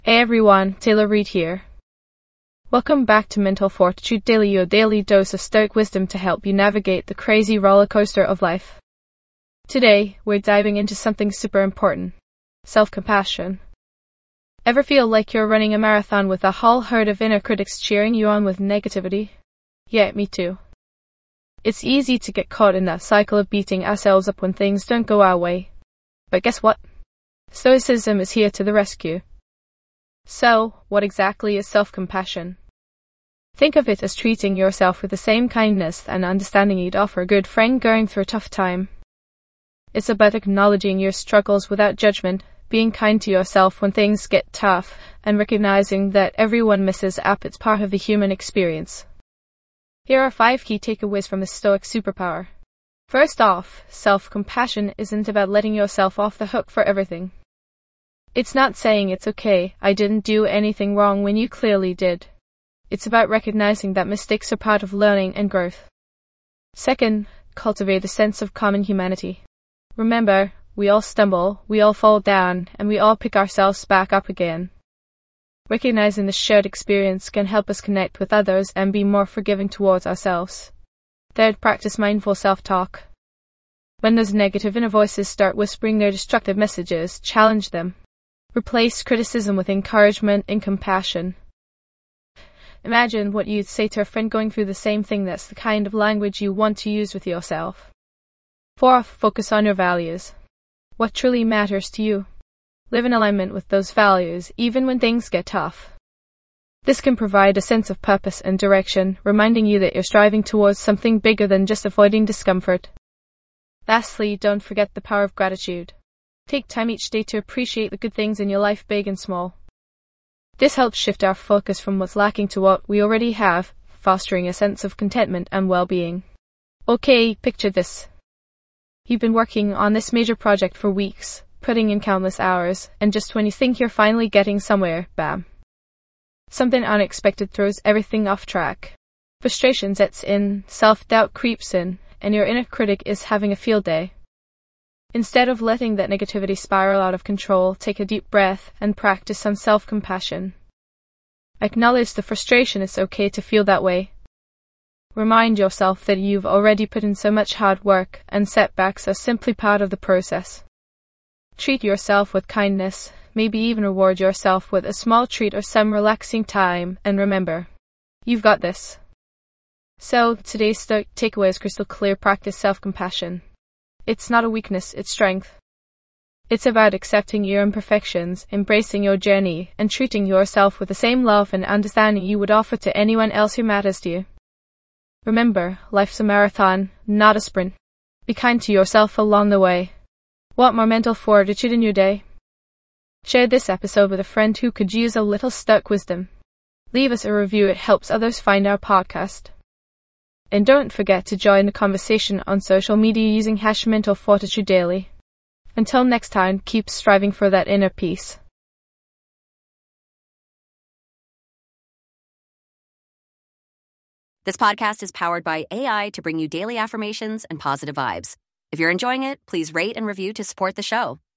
Hey everyone, Taylor Reid here. Welcome back to Mental Fortitude Daily, your daily dose of stoic wisdom to help you navigate the crazy roller coaster of life. Today, we're diving into something super important: self-compassion. Ever feel like you're running a marathon with a whole herd of inner critics cheering you on with negativity? Yeah, me too. It's easy to get caught in that cycle of beating ourselves up when things don't go our way. But guess what? Stoicism is here to the rescue. So, what exactly is self-compassion? Think of it as treating yourself with the same kindness and understanding you'd offer a good friend going through a tough time. It's about acknowledging your struggles without judgment, being kind to yourself when things get tough, and recognizing that everyone messes up. It's part of the human experience. Here are 5 key takeaways from the Stoic superpower. First off, self-compassion isn't about letting yourself off the hook for everything. It's not saying it's okay, I didn't do anything wrong when you clearly did. It's about recognizing that mistakes are part of learning and growth. Second, cultivate a sense of common humanity. Remember, we all stumble, we all fall down, and we all pick ourselves back up again. Recognizing the shared experience can help us connect with others and be more forgiving towards ourselves. Third, practice mindful self-talk. When those negative inner voices start whispering their destructive messages, challenge them. Replace criticism with encouragement and compassion. Imagine what you'd say to a friend going through the same thing. That's the kind of language you want to use with yourself. Fourth, focus on your values. What truly matters to you? Live in alignment with those values, even when things get tough. This can provide a sense of purpose and direction, reminding you that you're striving towards something bigger than just avoiding discomfort. Lastly, don't forget the power of gratitude. Take time each day to appreciate the good things in your life, big and small. This helps shift our focus from what's lacking to what we already have, fostering a sense of contentment and well-being. Okay, picture this. You've been working on this major project for weeks, putting in countless hours, and just when you think you're finally getting somewhere, bam. Something unexpected throws everything off track. Frustration sets in, self-doubt creeps in, and your inner critic is having a field day. Instead of letting that negativity spiral out of control, take a deep breath and practice some self-compassion. Acknowledge the frustration. It's okay to feel that way. Remind yourself that you've already put in so much hard work, and setbacks are simply part of the process. Treat yourself with kindness, maybe even reward yourself with a small treat or some relaxing time, and remember, you've got this. So, today's takeaway is crystal clear: practice self-compassion. It's not a weakness, it's strength. It's about accepting your imperfections, embracing your journey, and treating yourself with the same love and understanding you would offer to anyone else who matters to you. Remember, life's a marathon, not a sprint. Be kind to yourself along the way. Want more mental fortitude in your day? Share this episode with a friend who could use a little stoic wisdom. Leave us a review, it helps others find our podcast. And don't forget to join the conversation on social media using #MentalFortitudeDaily. Until next time, keep striving for that inner peace. This podcast is powered by AI to bring you daily affirmations and positive vibes. If you're enjoying it, please rate and review to support the show.